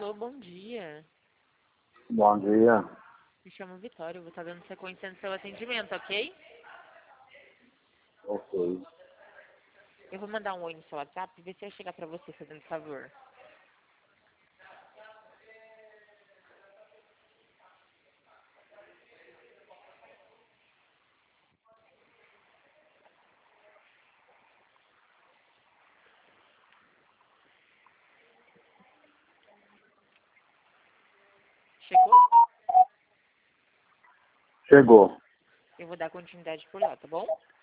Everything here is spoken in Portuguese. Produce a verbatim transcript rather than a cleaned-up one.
Alô, bom dia. Bom dia. Me chamo Vitória, eu vou estar dando sequência no seu atendimento, ok? Ok. Eu vou mandar um oi no seu WhatsApp e ver se vai chegar pra você, fazendo favor. Chegou? Chegou. Eu vou dar continuidade por lá, tá bom?